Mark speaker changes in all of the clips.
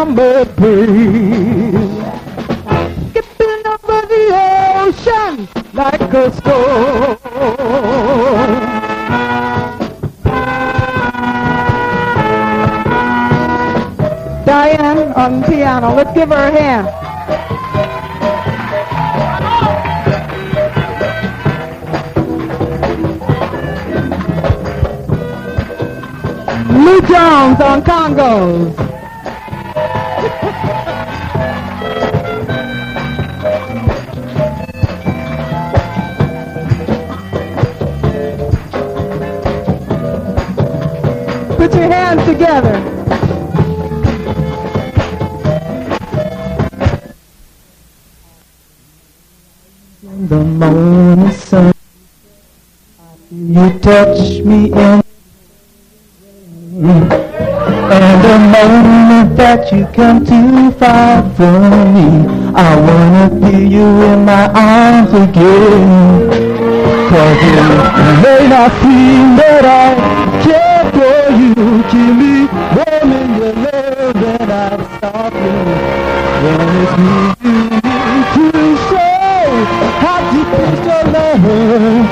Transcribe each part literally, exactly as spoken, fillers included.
Speaker 1: summer breeze, skipping over the ocean like a storm. Diane on piano, let's give her a hand. Lou Jones on congos. Put your hands together. In the morning sun, you touch me in. And the moment that you come too far from me, I wanna feel you in my arms again. Cause it may not seem that I care for you, keep me warm in your love, and I'm stopping. When it's me you need to show how deep is your love.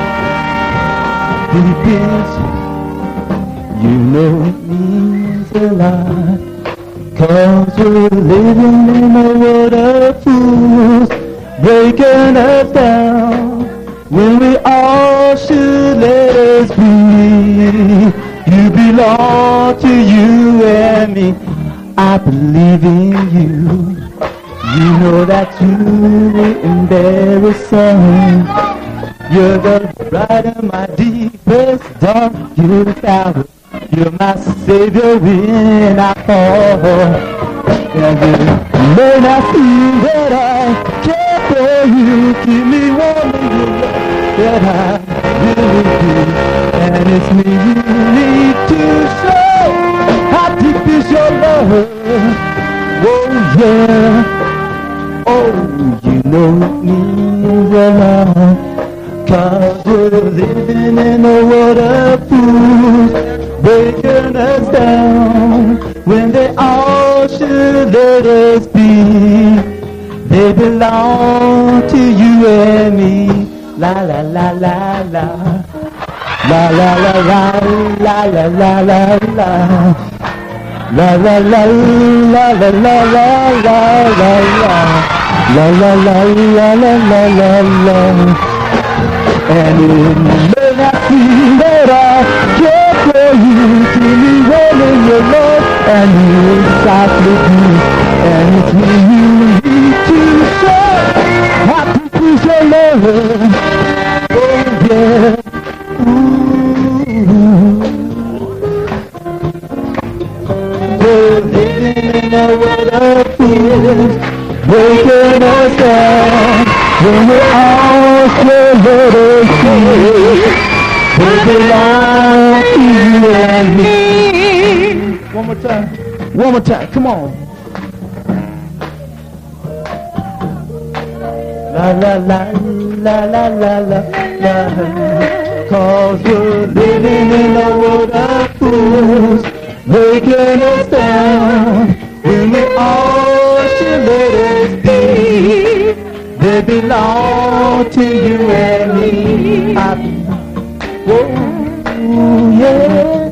Speaker 1: Deep is, you know it means a lot, cause we're living in a world of fools, breaking us down, when we all should let us be. You belong to you and me, I believe in you. You know that you will embarrass us. You're the bright of my deepest, darkest hour. You're my savior when I fall. And you may not seem that I care for you, keep me warm in your love, that I really do. And it's me you need to show how deep is your love. Oh yeah, oh you know it means a lot, cause we're living in a world of fools, breaking us down, when they all should let us be. They belong to you and me. La la la la la. La la la la la la la la la. La la la la la la la la la la. La la la la la la la la. And it may not seem that I care for you, till me rolling your love, and you softly do. And it's me you need to show how deep is your love. Oh yeah. Ooh. We're living in a world of fools, breaking us down, when we all should let us see. We belong to you and me. One more time. One more time. Come on. La la la la la la la la. Cause we're living in a world of fools, breaking us down, when we all should let us be. They belong to you and me. I, oh, yeah.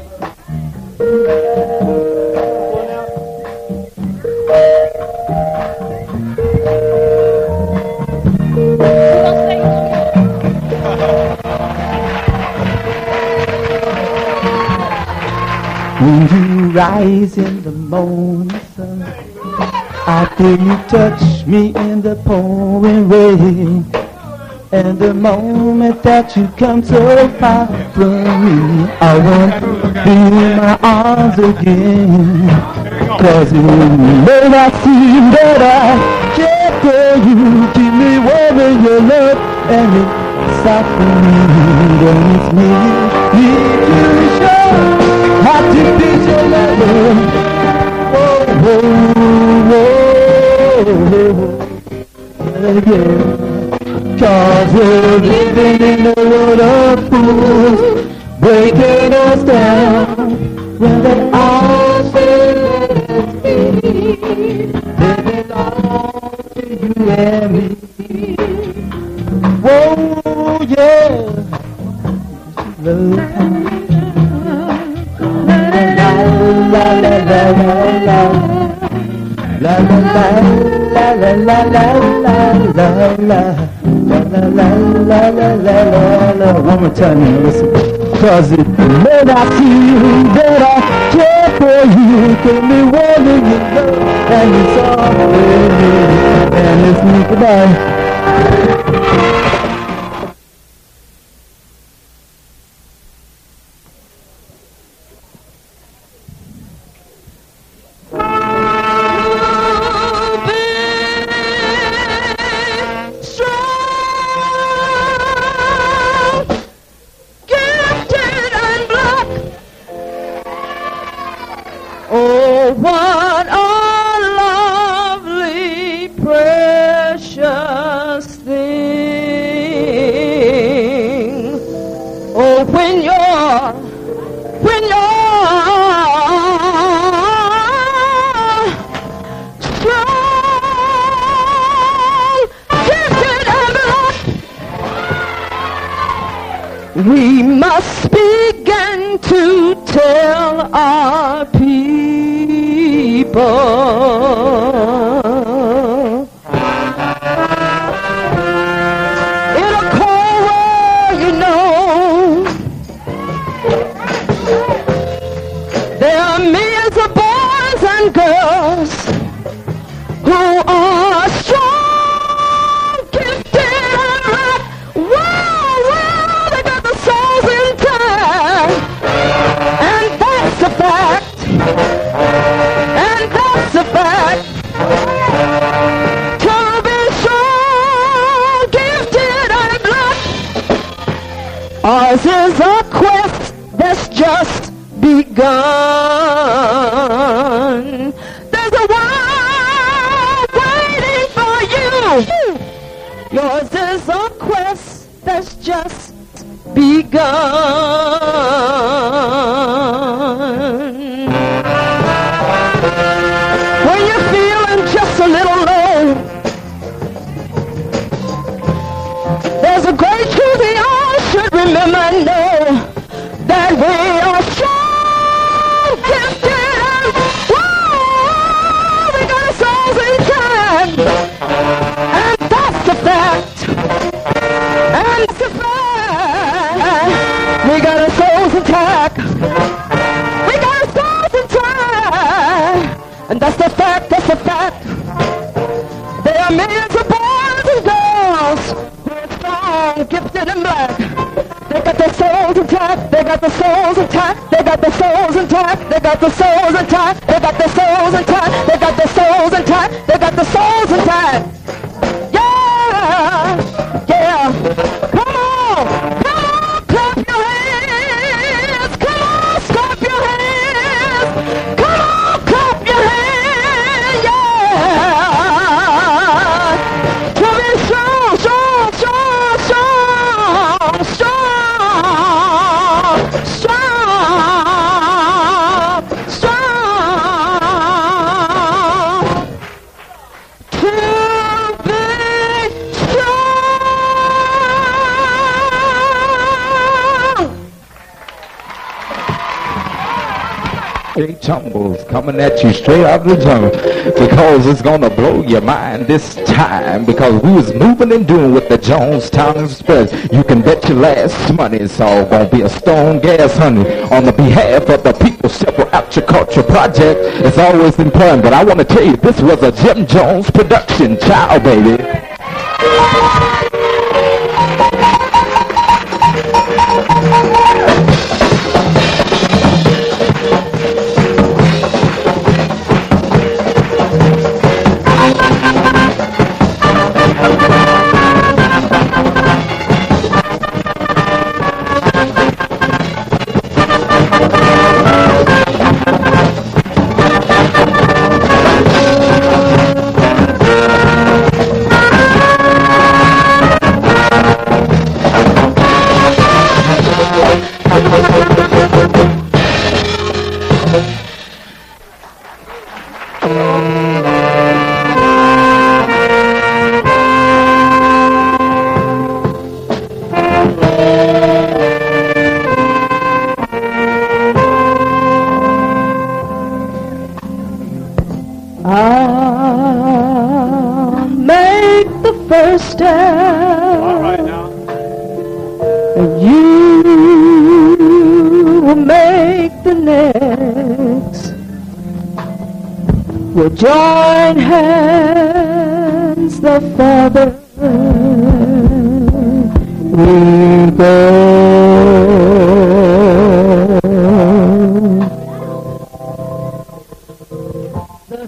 Speaker 1: When you rise in the morning sun, I feel you touch me in the pouring rain. And the moment that you come so far from me, I want to be in my arms again. Cause it may not seem that I care for you, keep me warm in your love, and it's softly me, and it's me you need to show how deep is your love. Oh, oh, oh, oh, yeah. Cause we're living in a world of fools, breaking us down, when they all should let us be. Oh, yeah. Love. La la la la la. La la la la la la la la la la la la la la la. One more time, now listen. Cause it may not seem that I care for you, can be wanting you love, and it's all good, and it's me goodbye. We must begin to tell our people in a cold world, you know, there are millions of boys and girls who are strong, gifted, and right. Wow, wow, they got the souls intact, and that's a fact, and that's a fact. To be strong, gifted, and black, ours is a quest that's just begun. There's a world waiting for you. Yours is a quest that's just begun. When you're feeling just a little low, there's a great truth we all should remember and know, that we are strong, gifted, and whoa, we got our souls intact, and that's a fact, and that's a fact. We got our souls intact, we got our souls intact, and that's the fact, that's the fact. There are millions of boys and girls who are strong, gifted, and black. They got their souls intact, they got their souls intact, they got their souls intact, they got their souls intact, they got their souls intact, they got their souls intact, they got their souls intact. Yeah, yeah. Come on, come on, clap your hands. Come on, clap your hands. Come on, clap your hands. Yeah. To be strong, strong, strong, strong, strong.
Speaker 2: Tumbles coming at you straight out of the jungle, because it's gonna blow your mind this time, because we was moving and doing with the Jonestown Express. You can bet your last money it's all gonna be a stone gas, honey. On the behalf of the people, several Culture Project is always in plan, but I want to tell you, this was a Jim Jones production. Ciao, baby.
Speaker 1: next. We'll join hands, the Father we go. The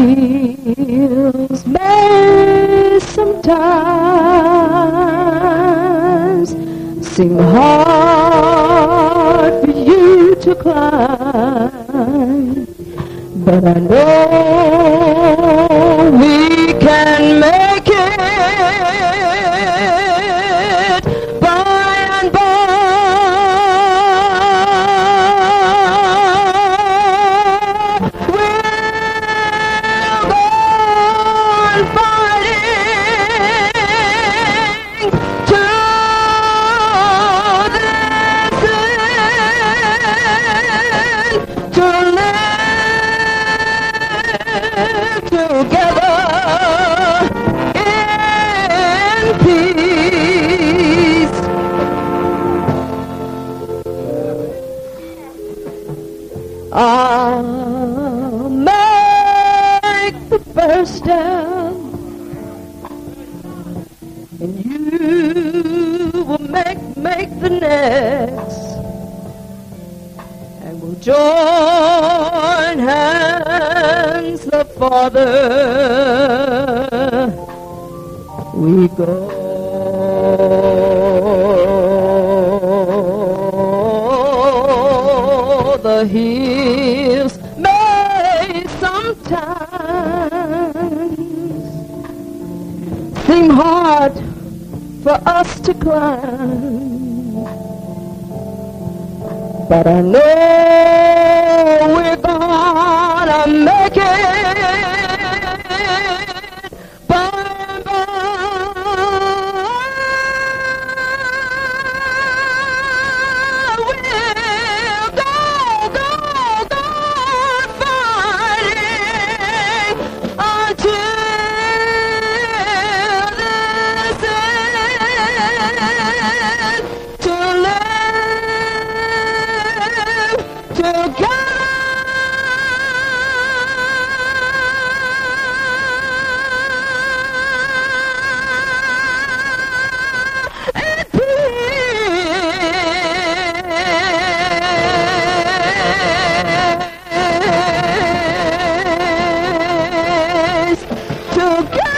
Speaker 1: hills may sometimes seem hard for you to climb, but I know we can make it by and by. We'll go on fighting to this end, to live together in peace. I'll make the first step, and you will make make the next, and we'll join hands, the Father we go. The hills may sometimes seem hard for us to climb, but I know we're gonna make it by and by. We'll go, go, go fighting until this end, to live together in peace, together.